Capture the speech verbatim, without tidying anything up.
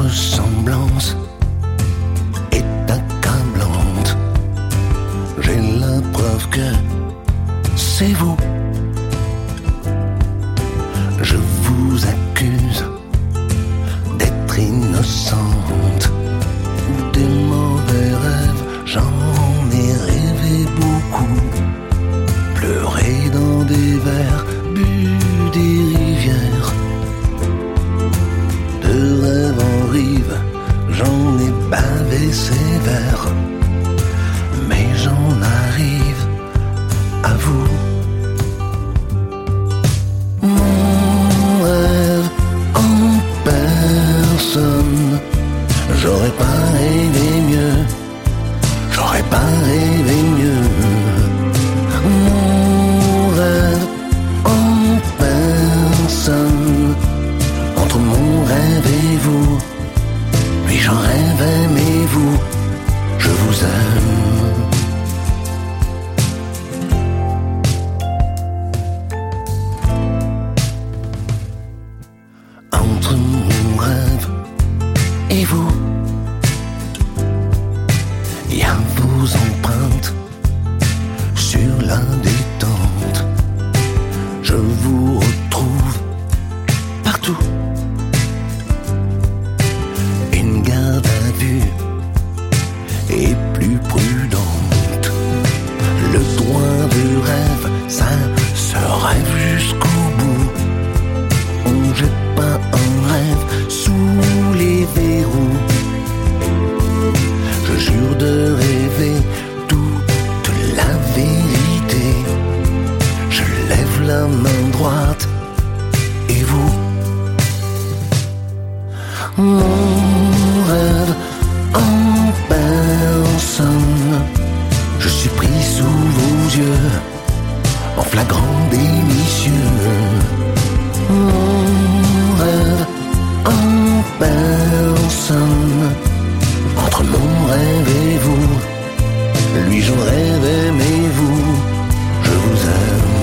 ressemblance est accablante. J'ai la preuve que c'est vous. Je vous accuse d'être innocente. Des mauvais rêves, j'en ai rêvé beaucoup. Pleuré dans des verres, bu des rivières. De rêve en rive, j'en ai bavé sévère. Mais j'en arrive à vous. Mon rêve en personne. J'aurais pas rêvé mieux. J'aurais pas rêvé mieux. Mon rêve en personne. Entre mon rêve et vous, lui j'en rêvais mais vous, je vous aime. Entre mon rêve et vous, y a vos empreintes sur la détente. Je vous retrouve partout. Une garde à vue est plus prudente. Le droit du rêve, ça se rêve jusqu'au bout. On jette pas un rêve sous les verrous. Je jure de rêver toute la vérité. Je lève la main droite et vous. Mon rêve en personne. Je suis pris sous vos yeux, en flagrant délicieux. Mon rêve en personne. Entre mon rêve et vous, lui j'en rêvais mais vous, je vous aime.